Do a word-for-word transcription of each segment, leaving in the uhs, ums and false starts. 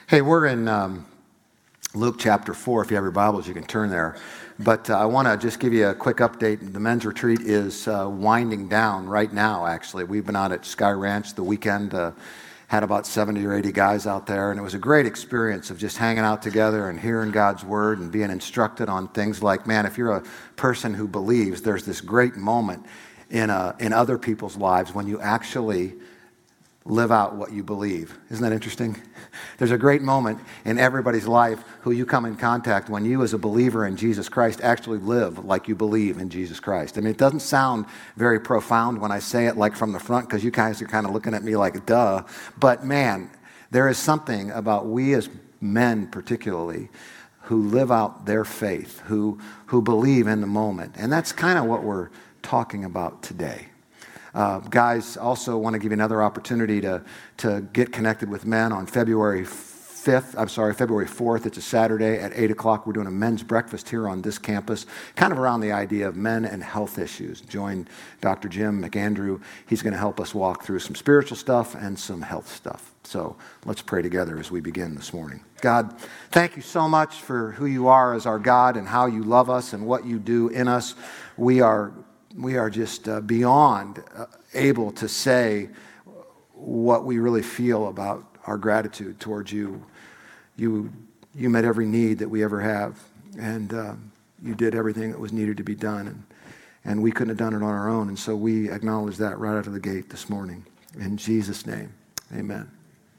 Hey, we're in um, Luke chapter four. If you have your Bibles, you can turn there. But uh, I want to just give you a quick update. The men's retreat is uh, winding down right now, actually. We've been out at Sky Ranch the weekend, uh, had about seventy or eighty guys out there, and it was a great experience of just hanging out together and hearing God's Word and being instructed on things like, man, if you're a person who believes, there's this great moment in, uh, in other people's lives when you actually live out what you believe. Isn't that interesting? There's a great moment in everybody's life who you come in contact when you as a believer in Jesus Christ actually live like you believe in Jesus Christ. I mean, it doesn't sound very profound when I say it like from the front because you guys are kind of looking at me like, duh. But man, there is something about we as men particularly who live out their faith, who, who believe in the moment. And that's kind of what we're talking about today. Uh, guys, also want to give you another opportunity to, to get connected with men on February fifth. I'm sorry, February fourth. It's a Saturday at eight o'clock. We're doing a men's breakfast here on this campus, kind of around the idea of men and health issues. Join Doctor Jim McAndrew. He's going to help us walk through some spiritual stuff and some health stuff. So let's pray together as we begin this morning. God, thank you so much for who you are as our God and how you love us and what you do in us. We are We are just uh, beyond uh, able to say what we really feel about our gratitude towards you. You you met every need that we ever have, and uh, you did everything that was needed to be done, and, and we couldn't have done it on our own, and so we acknowledge that right out of the gate this morning. In Jesus' name, amen.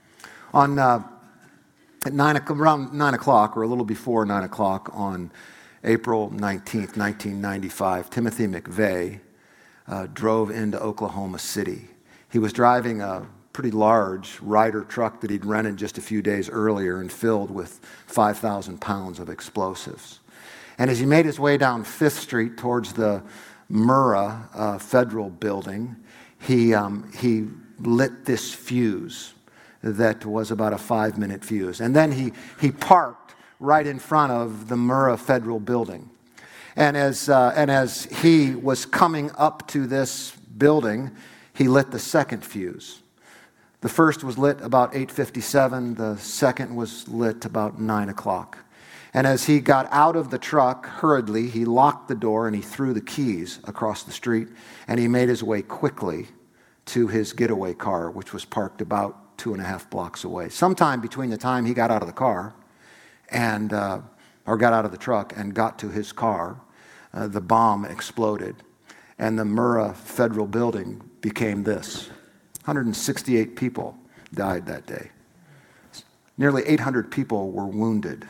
On uh, at nine, around nine o'clock, or a little before nine o'clock on April nineteenth, nineteen ninety-five, Timothy McVeigh uh, drove into Oklahoma City. He was driving a pretty large Ryder truck that he'd rented just a few days earlier and filled with five thousand pounds of explosives. And as he made his way down Fifth Street towards the Murrah uh, Federal Building, he, um, he lit this fuse that was about a five-minute fuse. And then he, he parked right in front of the Murrah Federal Building. And as uh, and as he was coming up to this building, he lit the second fuse. The first was lit about eight fifty-seven. The second was lit about nine o'clock. And as he got out of the truck hurriedly, he locked the door and he threw the keys across the street. And he made his way quickly to his getaway car, which was parked about two and a half blocks away. Sometime between the time he got out of the car and uh, or got out of the truck and got to his car, uh, the bomb exploded, and the Murrah Federal Building became this. one hundred sixty-eight people died that day. Nearly eight hundred people were wounded.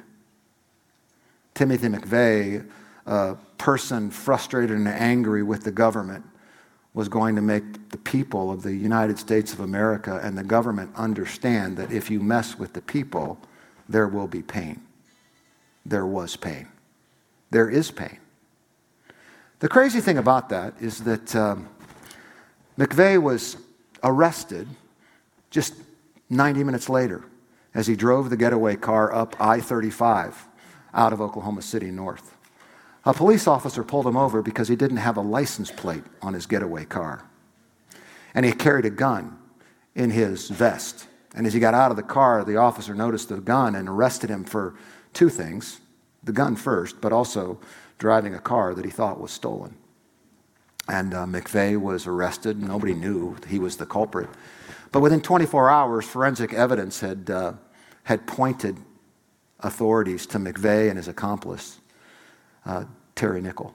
Timothy McVeigh, a person frustrated and angry with the government, was going to make the people of the United States of America and the government understand that if you mess with the people, there will be pain. There was pain. There is pain. The crazy thing about that is that um, McVeigh was arrested just ninety minutes later as he drove the getaway car up I thirty-five out of Oklahoma City north. A police officer pulled him over because he didn't have a license plate on his getaway car. And he carried a gun in his vest. And as he got out of the car, the officer noticed the gun and arrested him for two things, the gun first, but also driving a car that he thought was stolen. And uh, McVeigh was arrested. Nobody knew he was the culprit. But within twenty-four hours, forensic evidence had, uh, had pointed authorities to McVeigh and his accomplice, uh, Terry Nichol.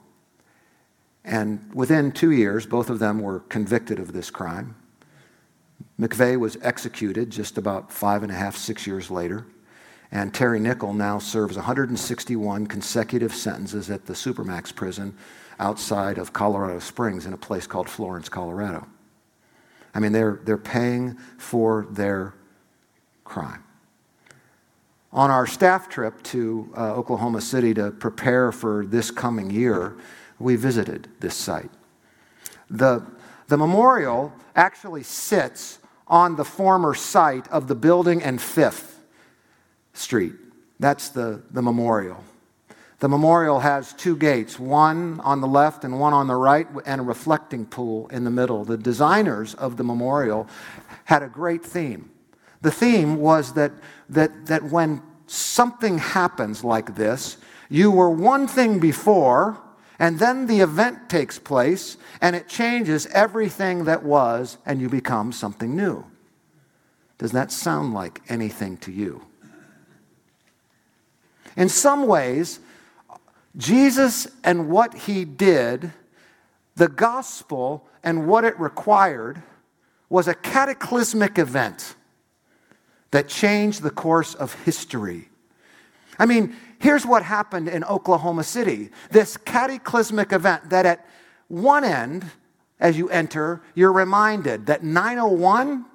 And within two years, both of them were convicted of this crime. McVeigh was executed just about five and a half, six years later. And Terry Nichol now serves one hundred sixty-one consecutive sentences at the Supermax prison outside of Colorado Springs in a place called Florence, Colorado. I mean, they're, they're paying for their crime. On our staff trip to uh, Oklahoma City to prepare for this coming year, we visited this site. The, the memorial actually sits on the former site of the building and Fifth Street. That's the, the memorial. The memorial has two gates, one on the left and one on the right, and a reflecting pool in the middle. The designers of the memorial had a great theme. The theme was that, that, that when something happens like this, you were one thing before, and then the event takes place, and it changes everything that was, and you become something new. Does that sound like anything to you? In some ways, Jesus and what he did, the gospel and what it required, was a cataclysmic event that changed the course of history. I mean, here's what happened in Oklahoma City. This cataclysmic event that at one end, as you enter, you're reminded that nine oh one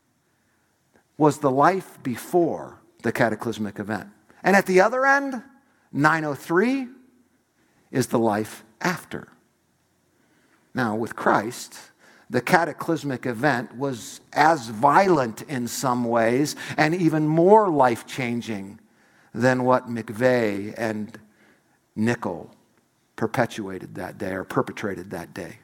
was the life before the cataclysmic event. And at the other end, nine oh three is the life after. Now, with Christ, the cataclysmic event was as violent in some ways and even more life-changing than what McVeigh and Nickel perpetuated that day or perpetrated that day.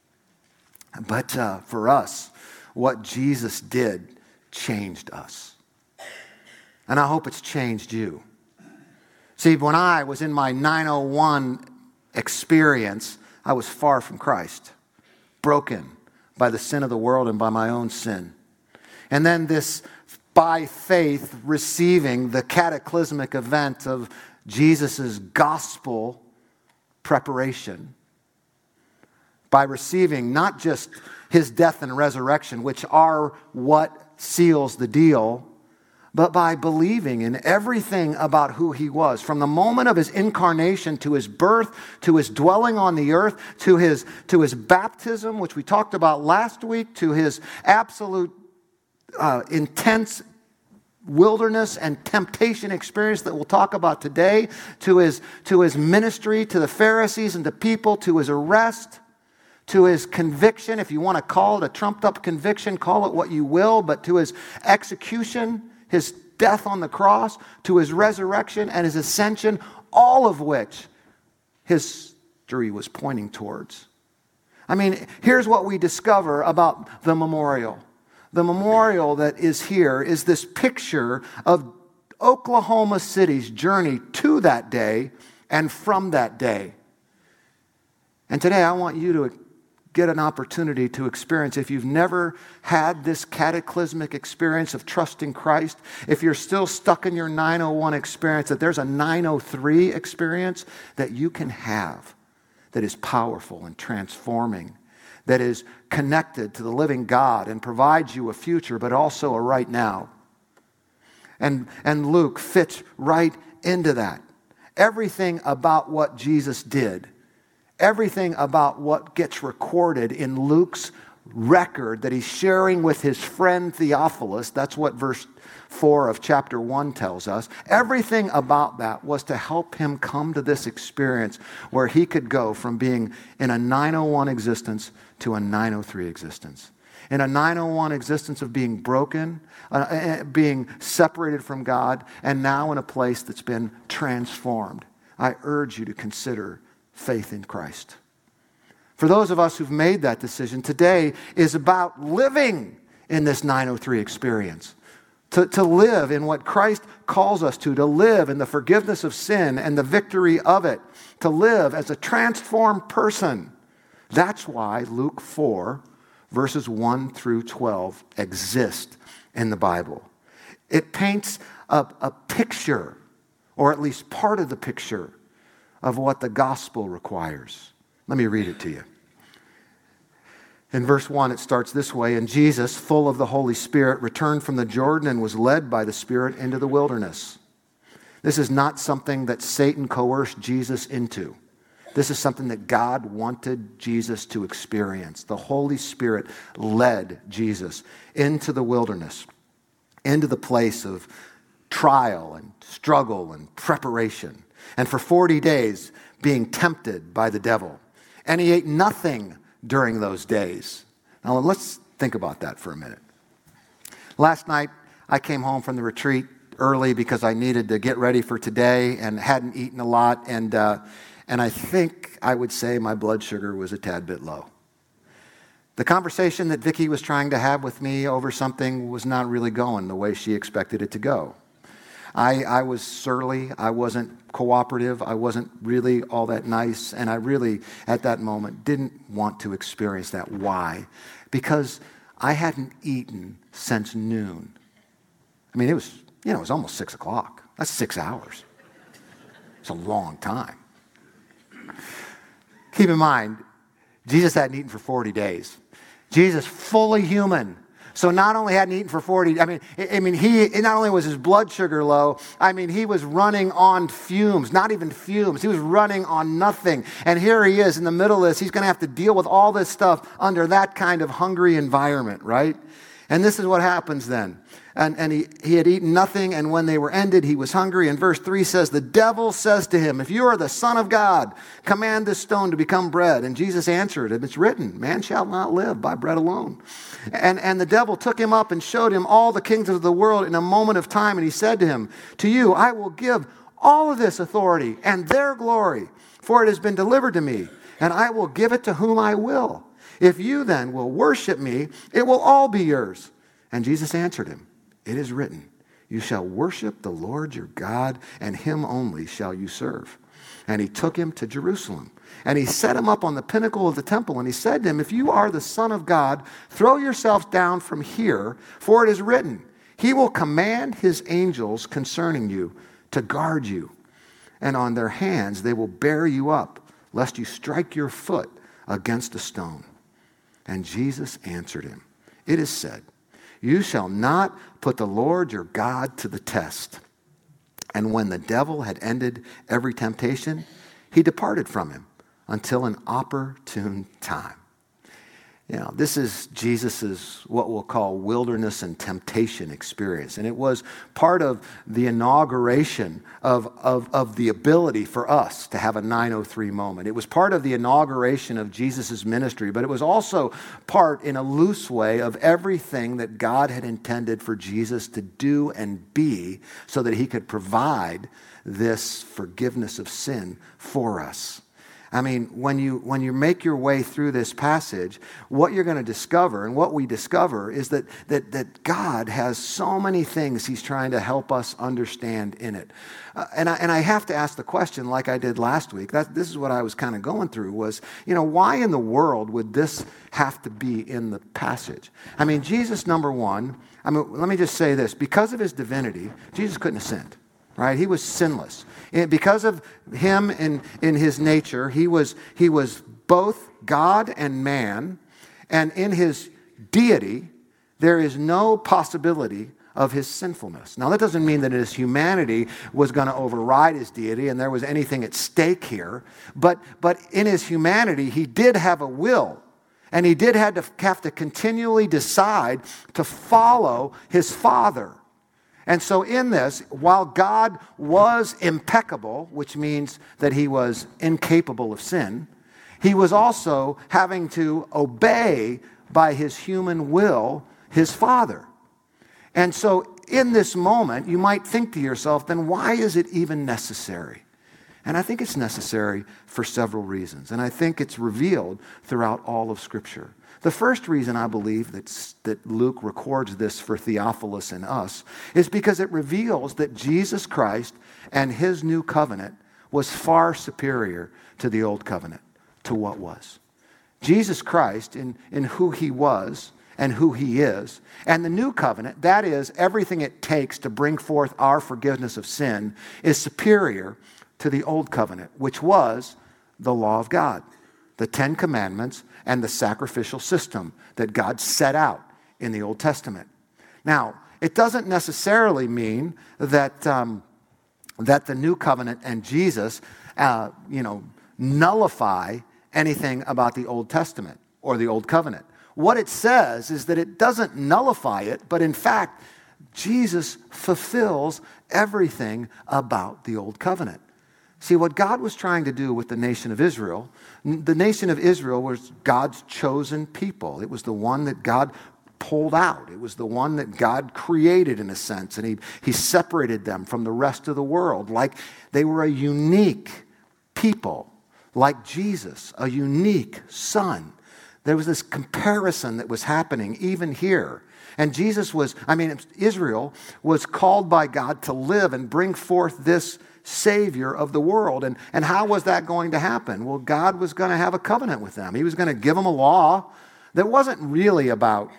But uh, for us, what Jesus did changed us. And I hope it's changed you. See, when I was in my nine oh one experience, I was far from Christ, broken by the sin of the world and by my own sin. And then this, by faith, receiving the cataclysmic event of Jesus' gospel preparation, by receiving not just his death and resurrection, which are what seals the deal, but by believing in everything about who he was, from the moment of his incarnation to his birth, to his dwelling on the earth, to his, to his baptism, which we talked about last week, to his absolute uh, intense wilderness and temptation experience that we'll talk about today, to his, to his ministry to the Pharisees and to people, to his arrest, to his conviction, if you want to call it a trumped-up conviction, call it what you will, but to his execution, his death on the cross, to his resurrection and his ascension, all of which history was pointing towards. I mean, here's what we discover about the memorial. The memorial that is here is this picture of Oklahoma City's journey to that day and from that day. And today I want you to get an opportunity to experience, if you've never had this cataclysmic experience of trusting Christ, if you're still stuck in your nine oh one experience, that there's a nine oh three experience that you can have that is powerful and transforming, that is connected to the living God and provides you a future, but also a right now. And, and Luke fits right into that. Everything about what Jesus did, everything about what gets recorded in Luke's record that he's sharing with his friend Theophilus, that's what verse four of chapter one tells us. Everything about that was to help him come to this experience where he could go from being in a nine oh one existence to a nine oh three existence. In a nine oh one existence of being broken, uh, being separated from God, and now in a place that's been transformed. I urge you to consider faith in Christ. For those of us who've made that decision, today is about living in this nine oh three experience. To, to live in what Christ calls us to, to live in the forgiveness of sin and the victory of it, to live as a transformed person. That's why Luke four, verses one through twelve exist in the Bible. It paints a, a picture, or at least part of the picture, of what the gospel requires. Let me read it to you. In verse one, it starts this way: "And Jesus, full of the Holy Spirit, returned from the Jordan and was led by the Spirit into the wilderness." This is not something that Satan coerced Jesus into. This is something that God wanted Jesus to experience. The Holy Spirit led Jesus into the wilderness, into the place of trial and struggle and preparation. And for forty days, being tempted by the devil. And he ate nothing during those days. Now, let's think about that for a minute. Last night, I came home from the retreat early because I needed to get ready for today and hadn't eaten a lot. And, uh, and I think I would say my blood sugar was a tad bit low. The conversation that Vicki was trying to have with me over something was not really going the way she expected it to go. I, I was surly, I wasn't cooperative, I wasn't really all that nice, and I really, at that moment, didn't want to experience that. Why? Because I hadn't eaten since noon. I mean, it was, you know, it was almost six o'clock. That's six hours. It's a long time. Keep in mind, Jesus hadn't eaten for forty days. Jesus, fully human. So not only hadn't eaten for forty, I mean, I mean, he not only was his blood sugar low, I mean, he was running on fumes, not even fumes. He was running on nothing. And here he is in the middle of this. He's going to have to deal with all this stuff under that kind of hungry environment, right? And this is what happens then. And, and he, he had eaten nothing, and when they were ended, he was hungry. And verse three says, the devil says to him, if you are the Son of God, command this stone to become bread. And Jesus answered him, it's written, man shall not live by bread alone. And, and the devil took him up and showed him all the kingdoms of the world in a moment of time. And he said to him, to you I will give all of this authority and their glory, for it has been delivered to me, and I will give it to whom I will. If you then will worship me, it will all be yours. And Jesus answered him, it is written, you shall worship the Lord your God, and him only shall you serve. And he took him to Jerusalem, and he set him up on the pinnacle of the temple, and he said to him, if you are the Son of God, throw yourself down from here, for it is written, he will command his angels concerning you to guard you, and on their hands they will bear you up, lest you strike your foot against a stone. And Jesus answered him, it is said, you shall not put the Lord your God to the test. And when the devil had ended every temptation, he departed from him until an opportune time. You know, this is Jesus's what we'll call wilderness and temptation experience. And it was part of the inauguration of, of, of the ability for us to have a nine oh three moment. It was part of the inauguration of Jesus's ministry, but it was also part, in a loose way, of everything that God had intended for Jesus to do and be so that he could provide this forgiveness of sin for us. I mean, when you when you make your way through this passage, what you're going to discover, and what we discover, is that, that, that God has so many things he's trying to help us understand in it. Uh, and, I, and I have to ask the question, like I did last week, that this is what I was kind of going through, was, you know, why in the world would this have to be in the passage? I mean, Jesus, number one, I mean, let me just say this. Because of his divinity, Jesus couldn't have sinned. Right? He was sinless. And because of him in, in his nature, he was, he was both God and man. And in his deity, there is no possibility of his sinfulness. Now, that doesn't mean that his humanity was going to override his deity and there was anything at stake here. But, but in his humanity, he did have a will. And he did have to, have to continually decide to follow his Father. And so in this, while God was impeccable, which means that he was incapable of sin, he was also having to obey by his human will his Father. And so in this moment, you might think to yourself, then why is it even necessary? And I think it's necessary for several reasons. And I think it's revealed throughout all of Scripture. The first reason I believe that, that Luke records this for Theophilus and us is because it reveals that Jesus Christ and his new covenant was far superior to the old covenant, to what was. Jesus Christ, in, in who he was and who he is, and the new covenant, that is, everything it takes to bring forth our forgiveness of sin, is superior to the old covenant, which was the law of God, the Ten Commandments, and the sacrificial system that God set out in the Old Testament. Now, it doesn't necessarily mean that um, that the new covenant and Jesus, uh, you know, nullify anything about the Old Testament or the Old Covenant. What it says is that it doesn't nullify it, but in fact, Jesus fulfills everything about the Old Covenant. See, what God was trying to do with the nation of Israel, the nation of Israel was God's chosen people. It was the one that God pulled out. It was the one that God created, in a sense, and he, he separated them from the rest of the world. Like they were a unique people, like Jesus, a unique son There was this comparison that was happening even here. And Jesus was, I mean, Israel was called by God to live and bring forth this Savior of the world. And, and how was that going to happen? Well, God was going to have a covenant with them. He was going to give them a law that wasn't really about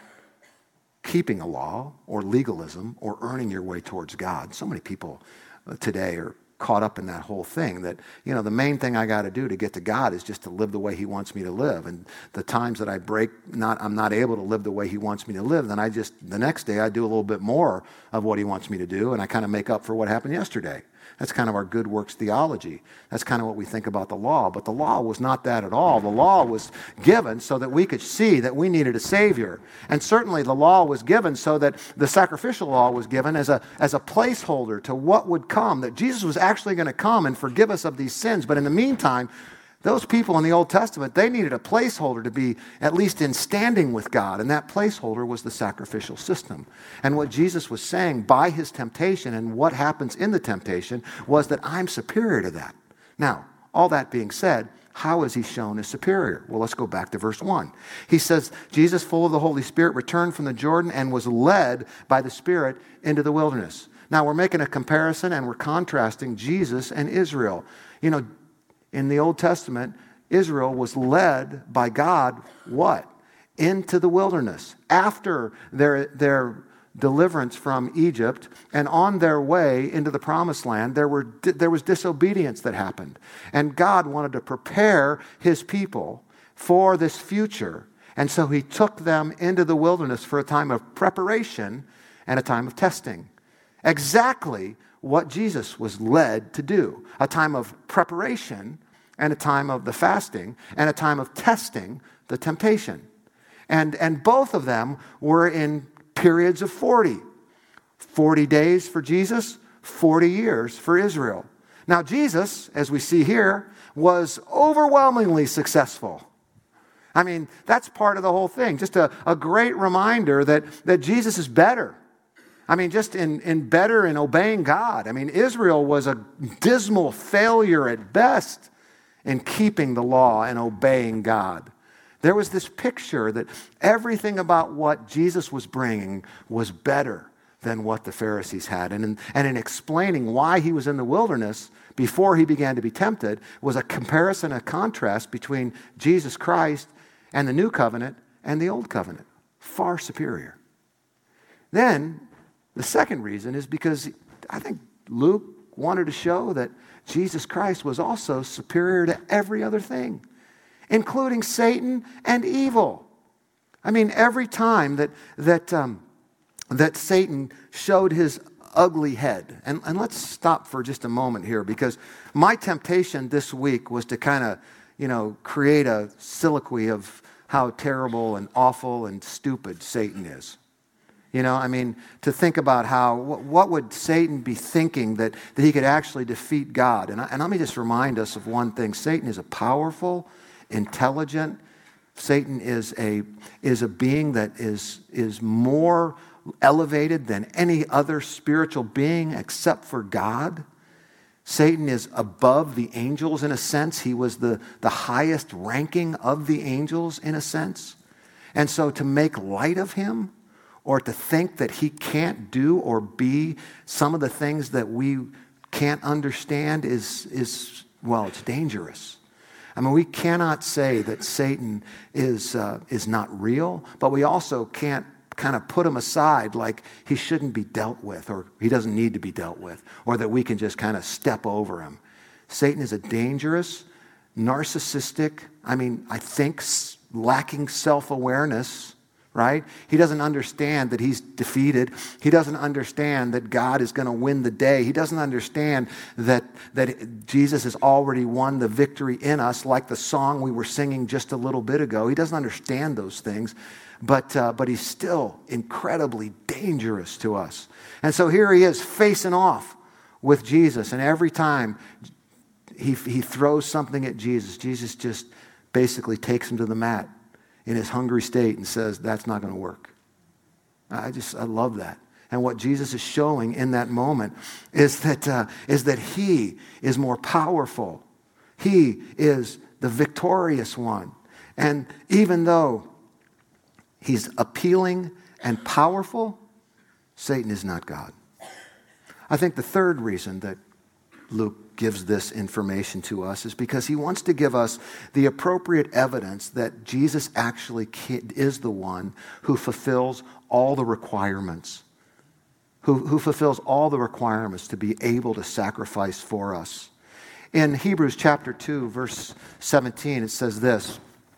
keeping a law or legalism or earning your way towards God. So many people today are caught up in that whole thing that, you know, the main thing I got to do to get to God is just to live the way he wants me to live. And the times that I break, not I'm not able to live the way he wants me to live, then I just, the next day I do a little bit more of what he wants me to do, and I kind of make up for what happened yesterday. That's kind of our good works theology. That's kind of what we think about the law. But the law was not that at all. The law was given so that we could see that we needed a Savior. And certainly the law was given so that the sacrificial law was given as a, as a placeholder to what would come, that Jesus was actually going to come and forgive us of these sins. But in the meantime, those people in the Old Testament, they needed a placeholder to be at least in standing with God, and that placeholder was the sacrificial system. And what Jesus was saying by his temptation and what happens in the temptation was that I'm superior to that. Now, all that being said, how is he shown as superior? Well, let's go back to verse one. He says, Jesus, full of the Holy Spirit, returned from the Jordan and was led by the Spirit into the wilderness. Now, we're making a comparison and we're contrasting Jesus and Israel. You know, in the Old Testament, Israel was led by God, what? Into the wilderness. After their, their deliverance from Egypt and on their way into the promised land, there, were, there was disobedience that happened. And God wanted to prepare his people for this future. And so he took them into the wilderness for a time of preparation and a time of testing. Exactly what Jesus was led to do. A time of preparation and a time of the fasting and a time of testing the temptation. And, and both of them were in periods of forty. forty days for Jesus, forty years for Israel. Now Jesus, as we see here, was overwhelmingly successful. I mean, that's part of the whole thing. Just a, a great reminder that, that Jesus is better. I mean, just in, in better in obeying God. I mean, Israel was a dismal failure at best in keeping the law and obeying God. There was this picture that everything about what Jesus was bringing was better than what the Pharisees had. And in, and in explaining why he was in the wilderness before he began to be tempted was a comparison, a contrast between Jesus Christ and the new covenant and the old covenant. Far superior. Then, the second reason is because I think Luke wanted to show that Jesus Christ was also superior to every other thing, including Satan and evil. I mean, every time that that um, that Satan showed his ugly head, and, and let's stop for just a moment here, because my temptation this week was to kind of, you know, create a soliloquy of how terrible and awful and stupid Satan is. You know, I mean, to think about how, what would Satan be thinking that, that he could actually defeat God? And, I, and let me just remind us of one thing. Satan is a powerful, intelligent, Satan is a, is a being that is, is more elevated than any other spiritual being except for God. Satan is above the angels in a sense. He was the, the highest ranking of the angels in a sense. And so to make light of him, or to think that he can't do or be some of the things that we can't understand is, is well, it's dangerous. I mean, we cannot say that Satan is, uh, is not real, but we also can't kind of put him aside like he shouldn't be dealt with, or he doesn't need to be dealt with, or that we can just kind of step over him. Satan is a dangerous, narcissistic, I mean, I think lacking self-awareness, right? He doesn't understand that he's defeated. He doesn't understand that God is going to win the day. He doesn't understand that, that Jesus has already won the victory in us, like the song we were singing just a little bit ago. He doesn't understand those things, but, uh, but he's still incredibly dangerous to us. And so here he is facing off with Jesus, and every time he, he throws something at Jesus, Jesus just basically takes him to the mat in his hungry state and says, that's not going to work. I just, I love that. And what Jesus is showing in that moment is that, uh, is that he is more powerful. He is the victorious one. And even though he's appealing and powerful, Satan is not God. I think the third reason that Luke gives this information to us is because he wants to give us the appropriate evidence that Jesus actually is the one who fulfills all the requirements, who, who fulfills all the requirements to be able to sacrifice for us. In Hebrews chapter two, verse seventeen, it says this,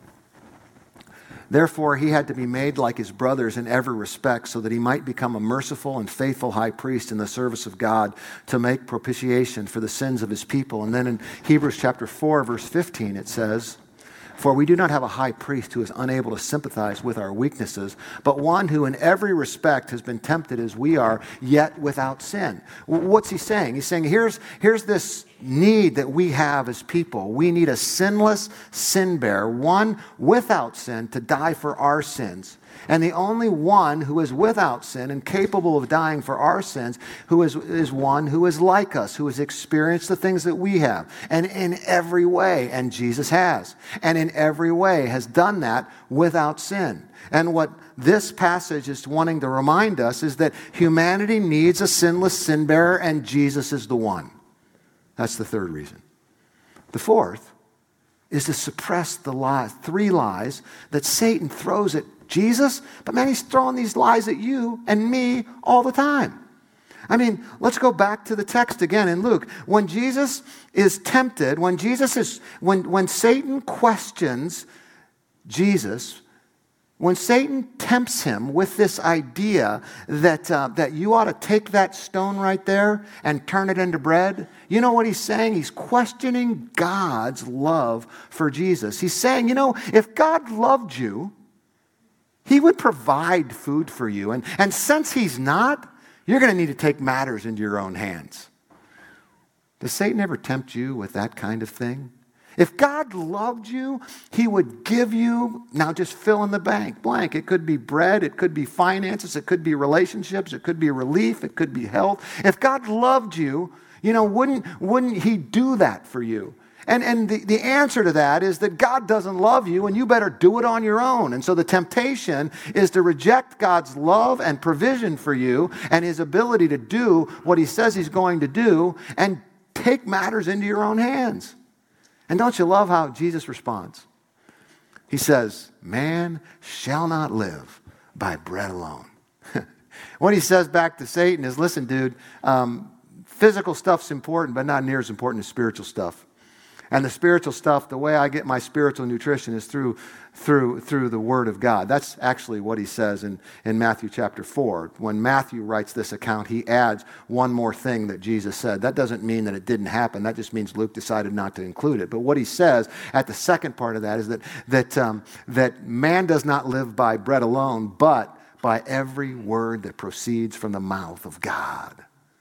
"Therefore he had to be made like his brothers in every respect, so that he might become a merciful and faithful high priest in the service of God to make propitiation for the sins of his people." And then in Hebrews chapter four, verse fifteen, it says, "For we do not have a high priest who is unable to sympathize with our weaknesses, but one who in every respect has been tempted as we are, yet without sin." What's he saying? He's saying here's, here's this need that we have as people. We need a sinless sin bearer, one without sin, to die for our sins. And the only one who is without sin and capable of dying for our sins who is, is one who is like us, who has experienced the things that we have. And in every way, and Jesus has, and in every way has done that without sin. And what this passage is wanting to remind us is that humanity needs a sinless sin bearer, and Jesus is the one. That's the third reason. The fourth is to suppress the lies, three lies that Satan throws at Jesus, but man, he's throwing these lies at you and me all the time. I mean, let's go back to the text again in Luke. When Jesus is tempted, when Jesus is, when, when Satan questions Jesus, when Satan tempts him with this idea that, uh, that you ought to take that stone right there and turn it into bread, you know what he's saying? He's questioning God's love for Jesus. He's saying, you know, if God loved you, he would provide food for you. And, and since he's not, you're going to need to take matters into your own hands. Does Satan ever tempt you with that kind of thing? If God loved you, he would give you, now just fill in the blank, blank. It could be bread, it could be finances, it could be relationships, it could be relief, it could be health. If God loved you, you know, wouldn't, wouldn't he do that for you? And, and the, the answer to that is that God doesn't love you and you better do it on your own. And so the temptation is to reject God's love and provision for you and his ability to do what he says he's going to do and take matters into your own hands. And don't you love how Jesus responds? He says, "Man shall not live by bread alone." What he says back to Satan is, listen, dude, um, physical stuff's important, but not near as important as spiritual stuff. And the spiritual stuff, the way I get my spiritual nutrition is through through through the Word of God. That's actually what he says in, in Matthew chapter four. When Matthew writes this account, he adds one more thing that Jesus said. That doesn't mean that it didn't happen. That just means Luke decided not to include it. But what he says at the second part of that is that, that, um, that man does not live by bread alone, but by every word that proceeds from the mouth of God.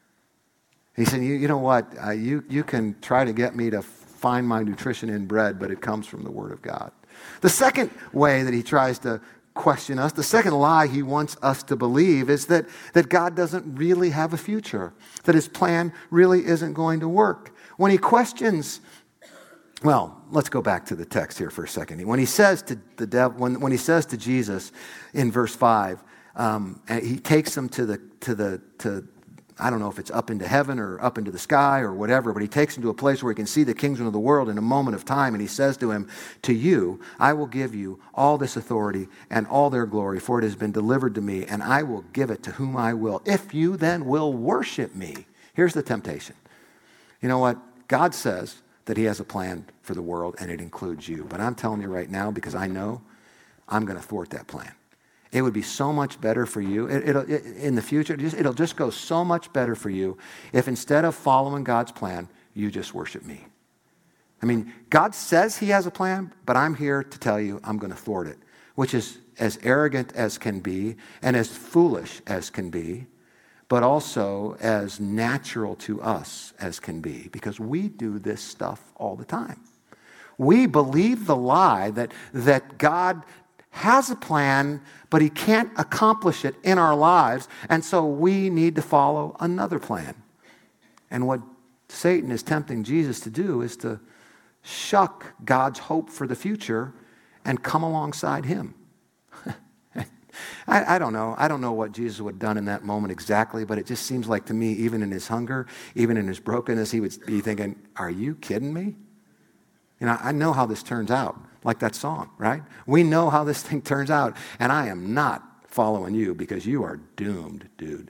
He said, you, you know what? Uh, you, you can try to get me to find my nutrition in bread, but it comes from the Word of God. The second way that he tries to question us, the second lie he wants us to believe is that, that God doesn't really have a future, that his plan really isn't going to work. When he questions, well, let's go back to the text here for a second. When he says to the devil, when, when he says to Jesus in verse five, um, and he takes him to the to the to I don't know if it's up into heaven or up into the sky or whatever, but he takes him to a place where he can see the kingdom of the world in a moment of time. And he says to him, "To you, I will give you all this authority and all their glory, for it has been delivered to me, and I will give it to whom I will, if you then will worship me." Here's the temptation. You know what? God says that he has a plan for the world, and it includes you. But I'm telling you right now, because I know, I'm going to thwart that plan. It would be so much better for you. It, it'll, it, in the future, it'll just go so much better for you if instead of following God's plan, you just worship me. I mean, God says he has a plan, but I'm here to tell you I'm going to thwart it, which is as arrogant as can be and as foolish as can be, but also as natural to us as can be, because we do this stuff all the time. We believe the lie that, that God has a plan, but he can't accomplish it in our lives, and so we need to follow another plan. And what Satan is tempting Jesus to do is to shuck God's hope for the future and come alongside him. I, I don't know. I don't know what Jesus would have done in that moment exactly, but it just seems like to me, even in his hunger, even in his brokenness, he would be thinking, are you kidding me? You know, I know how this turns out, like that song, right? We know how this thing turns out, and I am not following you because you are doomed, dude.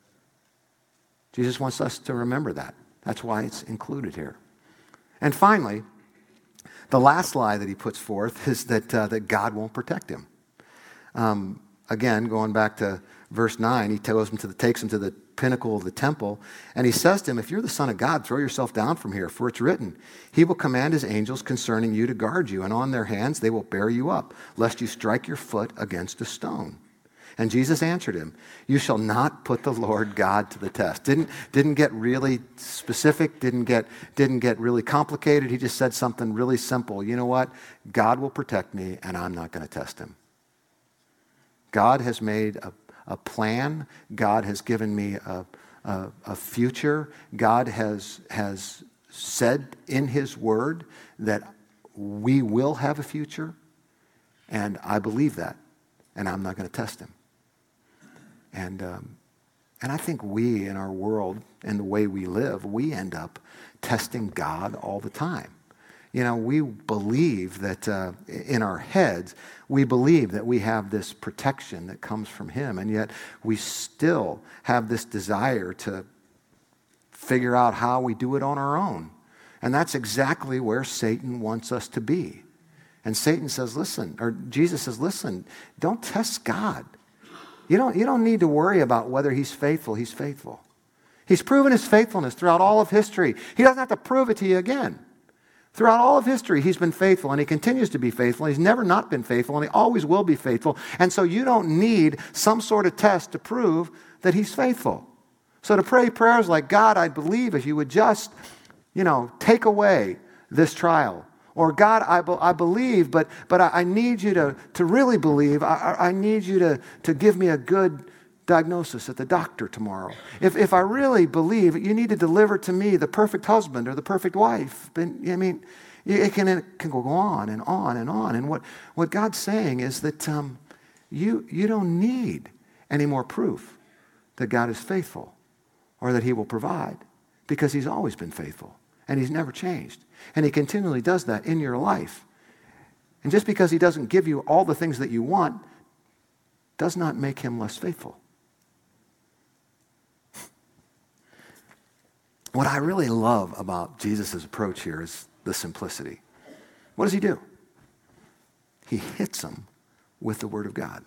Jesus wants us to remember that. That's why it's included here. And finally, the last lie that he puts forth is that, uh, that God won't protect him. Um, again, going back to verse nine, he tells him to the, takes him to the pinnacle of the temple, and he says to him, if you're the Son of God, throw yourself down from here, for it's written, he will command his angels concerning you to guard you, and on their hands they will bear you up, lest you strike your foot against a stone. And Jesus answered him, you shall not put the Lord God to the test. Didn't, didn't get really specific, didn't get, didn't get really complicated. He just said something really simple. You know what? God will protect me, and I'm not going to test him. God has made a, a plan. God has given me a, a, a future. God has, has said in his word that we will have a future, and I believe that, and I'm not going to test him. And um, and I think we in our world and the way we live, we end up testing God all the time. You know, we believe that uh, in our heads, we believe that we have this protection that comes from him, and yet we still have this desire to figure out how we do it on our own. And that's exactly where Satan wants us to be. And Satan says, listen, or Jesus says, listen, don't test God. You don't, you don't need to worry about whether he's faithful. He's faithful. He's proven his faithfulness throughout all of history. He doesn't have to prove it to you again. Throughout all of history, he's been faithful, and he continues to be faithful. He's never not been faithful, and he always will be faithful. And so you don't need some sort of test to prove that he's faithful. So to pray prayers like, God, I believe if you would just, you know, take away this trial. Or God, I, be, I believe, but but I, I need you to, to really believe. I, I need you to, to give me a good diagnosis at the doctor tomorrow. If if I really believe, you need to deliver to me the perfect husband or the perfect wife. But, I mean, it can, it can go on and on and on. And what, what God's saying is that um, you, you don't need any more proof that God is faithful or that he will provide, because he's always been faithful and he's never changed. And he continually does that in your life. And just because he doesn't give you all the things that you want does not make him less faithful. What I really love about Jesus' approach here is the simplicity. What does he do? He hits them with the Word of God.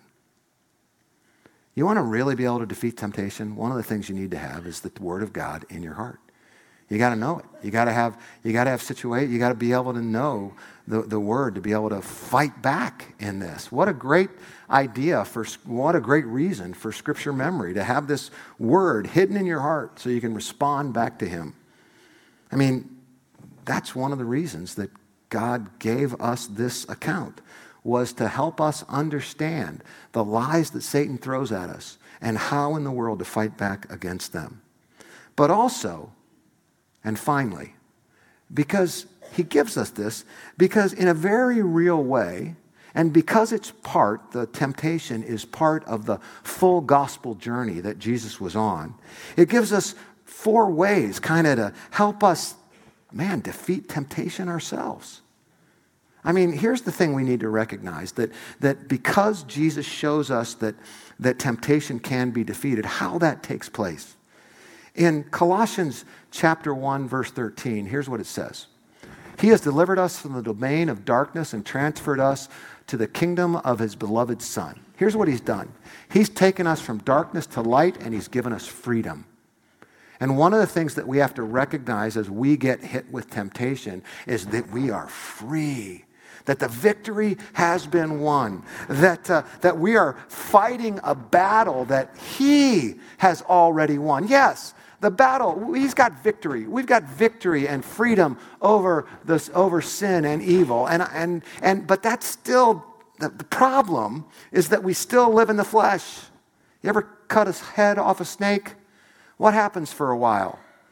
You want to really be able to defeat temptation? One of the things you need to have is the Word of God in your heart. You got to know it. You got to have. You got to have situation. You got to be able to know the, the word to be able to fight back in this. What a great idea for. What a great reason for Scripture memory to have this word hidden in your heart so you can respond back to Him. I mean, that's one of the reasons that God gave us this account, was to help us understand the lies that Satan throws at us and how in the world to fight back against them. But also, and finally, because he gives us this, because in a very real way, and because it's part, the temptation is part of the full gospel journey that Jesus was on, it gives us four ways kind of to help us, man, defeat temptation ourselves. I mean, here's the thing we need to recognize, that, that because Jesus shows us that, that temptation can be defeated, how that takes place. In Colossians chapter one, verse thirteen, here's what it says. He has delivered us from the domain of darkness and transferred us to the kingdom of his beloved Son. Here's what he's done. He's taken us from darkness to light, and he's given us freedom. And one of the things that we have to recognize as we get hit with temptation is that we are free. That the victory has been won, that, uh, that we are fighting a battle that he has already won. Yes, the battle, he's got victory. We've got victory and freedom over this, over sin and evil. And, and, and, but that's still, the, the problem is that we still live in the flesh. You ever cut his head off a snake? What happens for a while?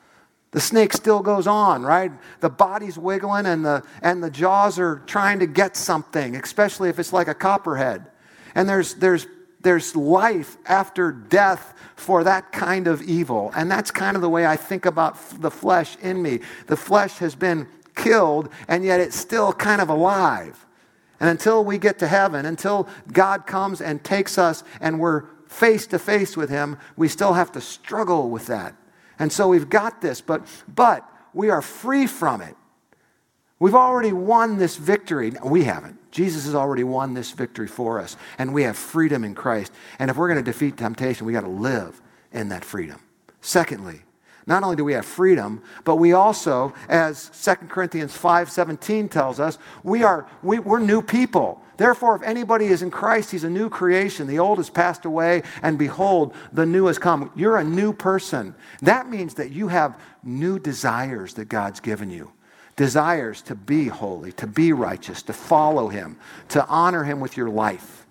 The snake still goes on, right? The body's wiggling and the, and the jaws are trying to get something, especially if it's like a copperhead. And there's, there's, there's life after death for that kind of evil. And that's kind of the way I think about the flesh in me. The flesh has been killed, and yet it's still kind of alive. And until we get to heaven, until God comes and takes us and we're face to face with him, we still have to struggle with that. And so we've got this, but, but we are free from it. We've already won this victory. No, we haven't. Jesus has already won this victory for us, and we have freedom in Christ. And if we're going to defeat temptation, we got to live in that freedom. Secondly, not only do we have freedom, but we also, as Second Corinthians five seventeen tells us, we are, we, we're new people. Therefore, if anybody is in Christ, he's a new creation. The old has passed away, and behold, the new has come. You're a new person. That means that you have new desires that God's given you. Desires to be holy, to be righteous, to follow him, to honor him with your life,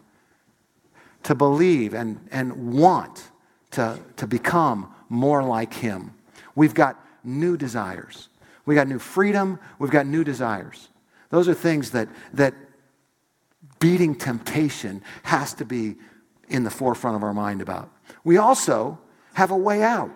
to believe and, and want to, to become more like him. We've got new desires. We've got new freedom. We've got new desires. Those are things that, that beating temptation has to be in the forefront of our mind about. We also have a way out.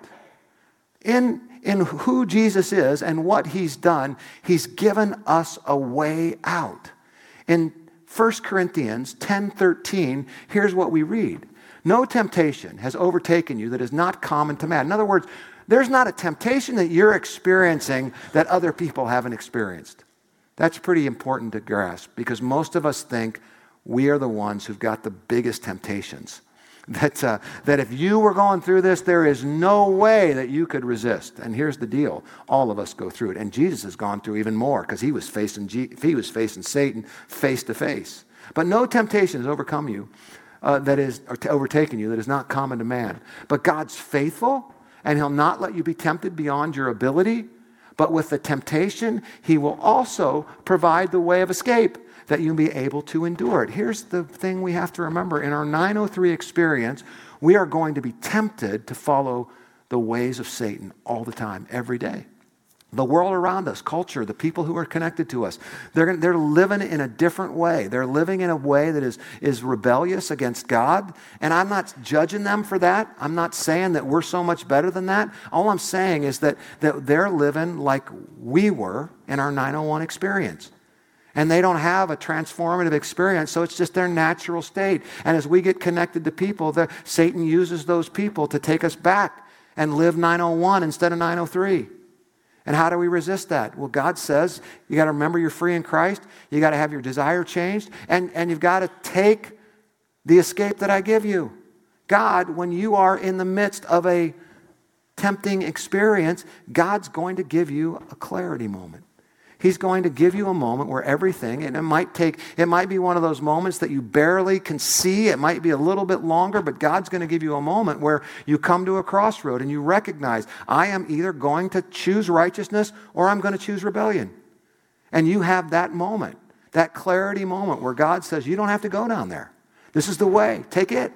In, in who Jesus is and what he's done, he's given us a way out. In First Corinthians ten thirteen, here's what we read. No temptation has overtaken you that is not common to man. In other words, there's not a temptation that you're experiencing that other people haven't experienced. That's pretty important to grasp, because most of us think we are the ones who've got the biggest temptations. That, uh, that if you were going through this, there is no way that you could resist. And here's the deal. All of us go through it. And Jesus has gone through even more, because he was facing G- he was facing Satan face to face. But no temptation has overcome you, uh, that is, or overtaken you, that is not common to man. But God's faithful, and he'll not let you be tempted beyond your ability. But with the temptation, he will also provide the way of escape, that you'll be able to endure it. Here's the thing we have to remember. In our nine oh three experience, we are going to be tempted to follow the ways of Satan all the time, every day. The world around us, culture, the people who are connected to us, they're, they're living in a different way. They're living in a way that is, is rebellious against God. And I'm not judging them for that. I'm not saying that we're so much better than that. All I'm saying is that, that they're living like we were in our nine oh one experience. And they don't have a transformative experience, so it's just their natural state. And as we get connected to people, the, Satan uses those people to take us back and live nine oh one instead of nine oh three. And how do we resist that? Well, God says you got to remember you're free in Christ. You got to have your desire changed. And, and you've got to take the escape that I give you. God, when you are in the midst of a tempting experience, God's going to give you a clarity moment. He's going to give you a moment where everything, and it might take, it might be one of those moments that you barely can see. It might be a little bit longer, but God's going to give you a moment where you come to a crossroad and you recognize, I am either going to choose righteousness or I'm going to choose rebellion. And you have that moment, that clarity moment where God says, you don't have to go down there. This is the way. Take it.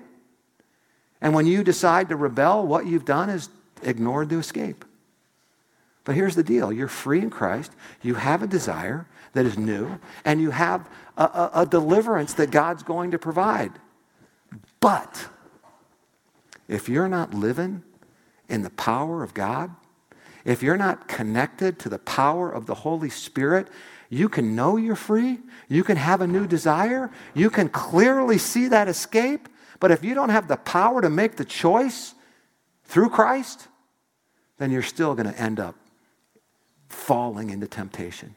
And when you decide to rebel, what you've done is ignored the escape. But here's the deal. You're free in Christ. You have a desire that is new, and you have a, a, a deliverance that God's going to provide. But if you're not living in the power of God, if you're not connected to the power of the Holy Spirit, you can know you're free. You can have a new desire. You can clearly see that escape. But if you don't have the power to make the choice through Christ, then you're still going to end up falling into temptation.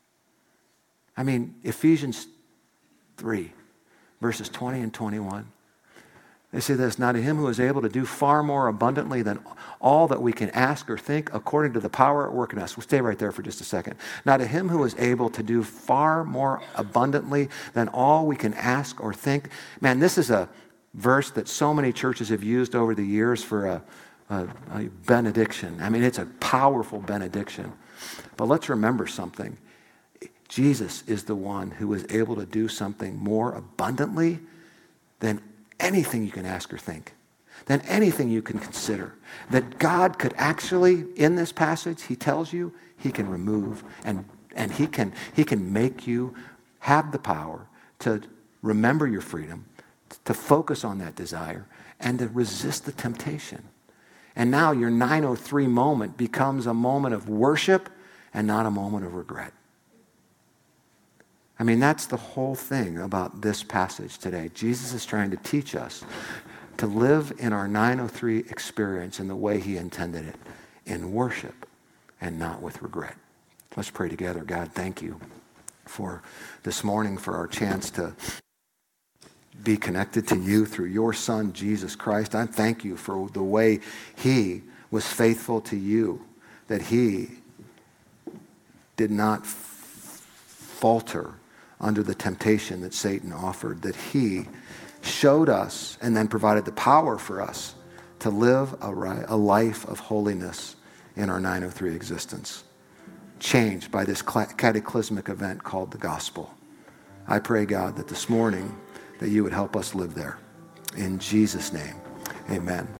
I mean, Ephesians three, verses twenty and twenty-one. They say this, now to him who is able to do far more abundantly than all that we can ask or think according to the power at work in us. We'll stay right there for just a second. Now to him who is able to do far more abundantly than all we can ask or think. Man, this is a verse that so many churches have used over the years for a, a, a benediction. I mean, it's a powerful benediction. But let's remember something. Jesus is the one who is able to do something more abundantly than anything you can ask or think. than anything you can consider. That God could actually, in this passage, he tells you, he can remove and, and he can, he can make you have the power to remember your freedom, to focus on that desire, and to resist the temptation. And now your nine oh three moment becomes a moment of worship and not a moment of regret. I mean, that's the whole thing about this passage today. Jesus is trying to teach us to live in our nine oh three experience in the way he intended it, in worship and not with regret. Let's pray together. God, thank you for this morning, for our chance to be connected to you through your Son, Jesus Christ. I thank you for the way he was faithful to you, that he did not falter under the temptation that Satan offered, that he showed us and then provided the power for us to live a, a life of holiness in our nine oh three existence, changed by this cataclysmic event called the gospel. I pray, God, that this morning that you would help us live there. In Jesus' name, amen.